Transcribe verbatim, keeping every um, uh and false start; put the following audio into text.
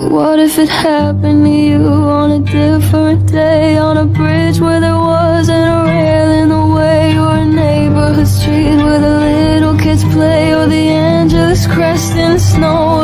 What if it happened to you on a different day, on a bridge where there wasn't a rail in the way, or a neighborhood street where the little kids play, or the Angeles crest in the snow